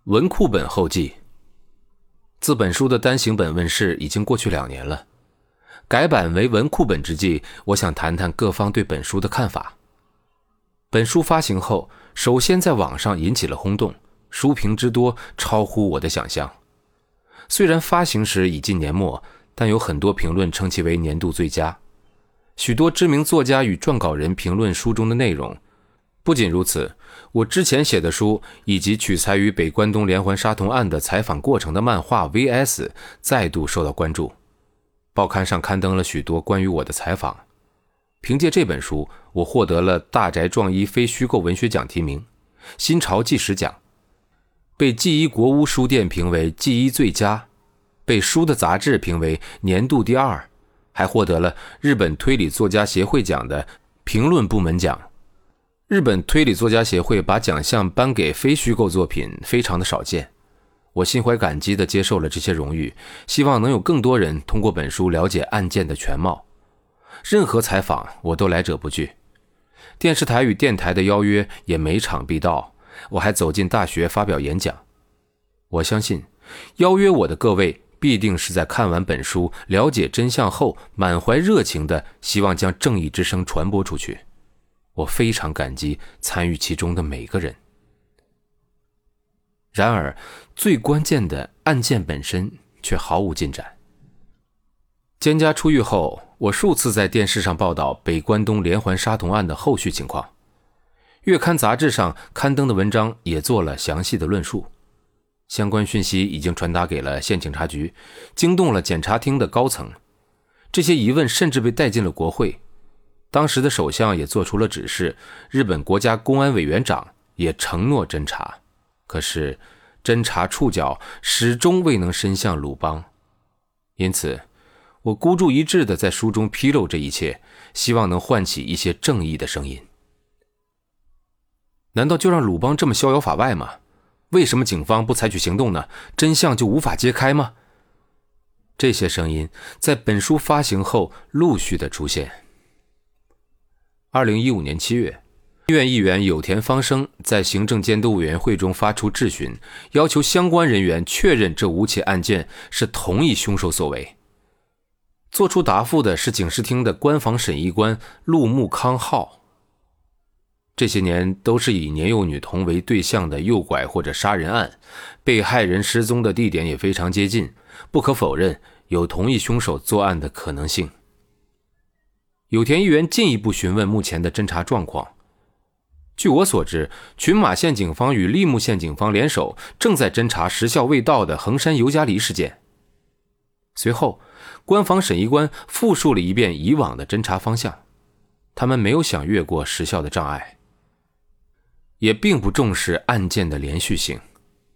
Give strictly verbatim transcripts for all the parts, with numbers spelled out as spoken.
文库本后记。自本书的单行本问世已经过去两年了，改版为文库本之际，我想谈谈各方对本书的看法。本书发行后，首先在网上引起了轰动，书评之多超乎我的想象。虽然发行时已近年末，但有很多评论称其为年度最佳。许多知名作家与撰稿人评论书中的内容。不仅如此，我之前写的书以及取材于北关东连环杀童案的采访过程的漫画 V S 再度受到关注，报刊上刊登了许多关于我的采访。凭借这本书，我获得了大宅壮一非虚构文学奖提名、新潮纪实奖，被纪一国屋书店评为纪一最佳，被书的杂志评为年度第二，还获得了日本推理作家协会奖的评论部门奖。日本推理作家协会把奖项颁给非虚构作品非常的少见，我心怀感激地接受了这些荣誉，希望能有更多人通过本书了解案件的全貌。任何采访我都来者不拒，电视台与电台的邀约也每场必到，我还走进大学发表演讲。我相信邀约我的各位必定是在看完本书了解真相后，满怀热情地希望将正义之声传播出去。我非常感激参与其中的每个人。然而，最关键的案件本身却毫无进展。蒹葭出狱后，我数次在电视上报道北关东连环杀童案的后续情况，月刊杂志上刊登的文章也做了详细的论述。相关讯息已经传达给了县警察局，惊动了检察厅的高层，这些疑问甚至被带进了国会。当时的首相也做出了指示，日本国家公安委员长也承诺侦查，可是侦查触角始终未能伸向鲁邦。因此我孤注一掷地在书中披露这一切，希望能唤起一些正义的声音。难道就让鲁邦这么逍遥法外吗？为什么警方不采取行动呢？真相就无法揭开吗？这些声音在本书发行后陆续的出现。二零一五年七月，院议员有田芳生在行政监督委员会中发出质询，要求相关人员确认这五起案件是同一凶手所为。做出答复的是警视厅的官房审议官陆木康浩。这些年都是以年幼女童为对象的诱拐或者杀人案，被害人失踪的地点也非常接近，不可否认有同一凶手作案的可能性。有田议员进一步询问目前的侦查状况。据我所知，群马县警方与栎木县警方联手，正在侦查时效未到的横山尤加利事件。随后，官房审议官复述了一遍以往的侦查方向，他们没有想越过时效的障碍，也并不重视案件的连续性。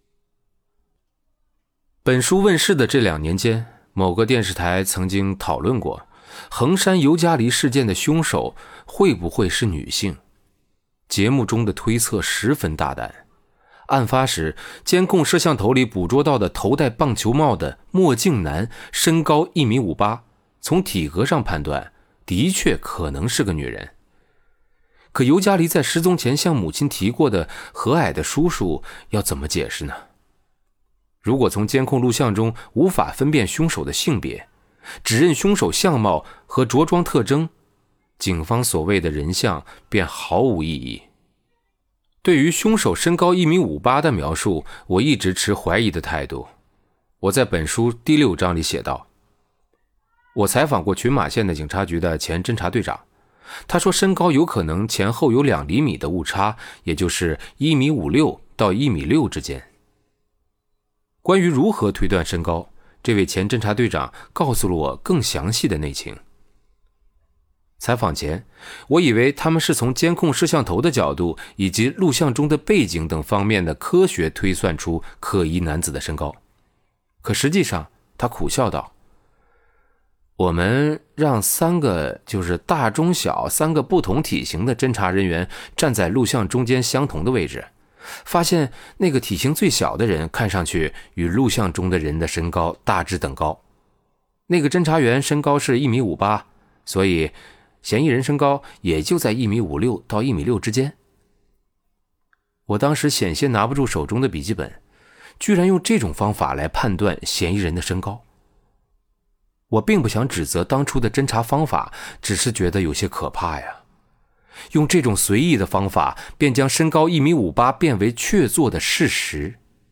本书问世的这两年间，某个电视台曾经讨论过横山尤加利事件的凶手会不会是女性。节目中的推测十分大胆。案发时，监控摄像头里捕捉到的头戴棒球帽的墨镜男身高一米五八，从体格上判断，的确可能是个女人。可尤加利在失踪前向母亲提过的和蔼的叔叔要怎么解释呢？如果从监控录像中无法分辨凶手的性别，只认凶手相貌和着装特征，警方所谓的人像便毫无意义。对于凶手身高一米五八的描述，我一直持怀疑的态度。我在本书第六章里写道，我采访过群马县的警察局的前侦查队长，他说身高有可能前后有两厘米的误差，也就是一米五六到一米六之间。关于如何推断身高，这位前侦查队长告诉了我更详细的内情。采访前，我以为他们是从监控摄像头的角度以及录像中的背景等方面的科学推算出可疑男子的身高。可实际上，他苦笑道，我们让三个就是大中小三个不同体型的侦查人员站在录像中间相同的位置，发现那个体型最小的人看上去与录像中的人的身高大致等高。那个侦查员身高是一米五八，所以嫌疑人身高也就在一米五六到一米六之间。我当时险些拿不住手中的笔记本， 居然用这种方法来判断嫌疑人的身高。我并不想指责当初的侦查方法，只是觉得有些可怕呀。用这种随意的方法，便将身高一米五八变为确凿的事实。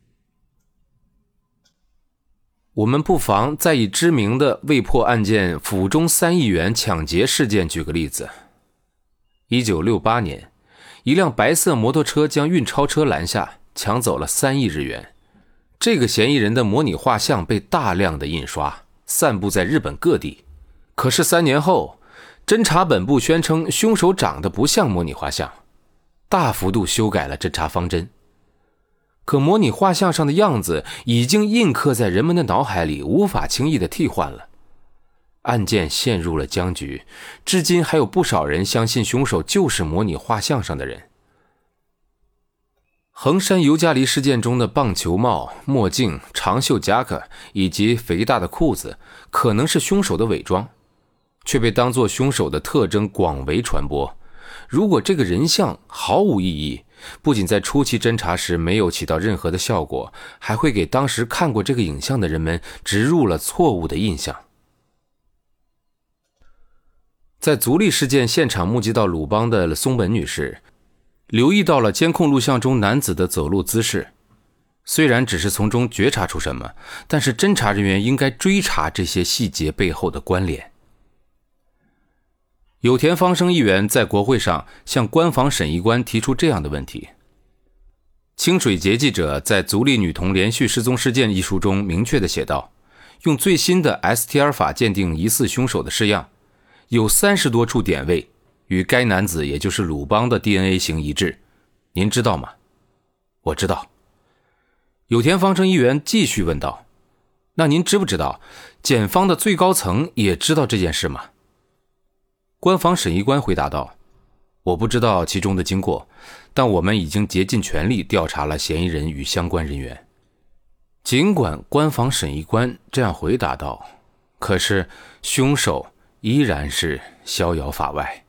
我们不妨再以知名的未破案件府中三亿元抢劫事件举个例子。一九六八年，一辆白色摩托车将运钞车拦下，抢走了三亿日元。这个嫌疑人的模拟画像被大量的印刷，散布在日本各地。可是三年后，侦查本部宣称凶手长得不像模拟画像，大幅度修改了侦查方针。可模拟画像上的样子已经印刻在人们的脑海里，无法轻易的替换了。案件陷入了僵局，至今还有不少人相信凶手就是模拟画像上的人。横山尤加利事件中的棒球帽、墨镜、长袖夹克以及肥大的裤子可能是凶手的伪装，却被当作凶手的特征广为传播。如果这个人像毫无意义，不仅在初期侦查时没有起到任何的效果，还会给当时看过这个影像的人们植入了错误的印象。在足利事件现场目击到鲁邦的松本女士，留意到了监控录像中男子的走路姿势。虽然只是从中觉察出什么，但是侦查人员应该追查这些细节背后的关联。有田芳生议员在国会上向官房审议官提出这样的问题。清水节记者在《足利女童连续失踪事件》一书中明确地写道，用最新的 S T R 法鉴定疑似凶手的式样，有三十多处点位与该男子也就是鲁邦的 D N A 型一致。您知道吗？我知道。有田芳生议员继续问道，那您知不知道检方的最高层也知道这件事吗？官房审议官回答道，我不知道其中的经过，但我们已经竭尽全力调查了嫌疑人与相关人员。尽管官房审议官这样回答道，可是凶手依然是逍遥法外。